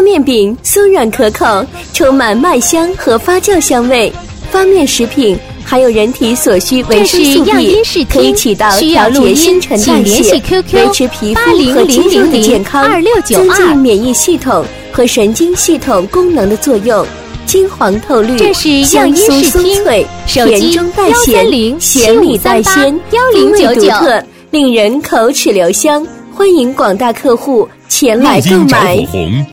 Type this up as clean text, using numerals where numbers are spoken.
面饼松软可口，充满麦香和发酵香味。方面食品含有人体所需维生素 B， 可以起到调节新陈代谢、维持皮肤和肌肉的健康、增进免疫系统和神经系统功能的作用。金黄透绿，香酥松脆，甜中带咸，咸里带鲜，风味独特，令人口齿留香。欢迎广大客户前来购买。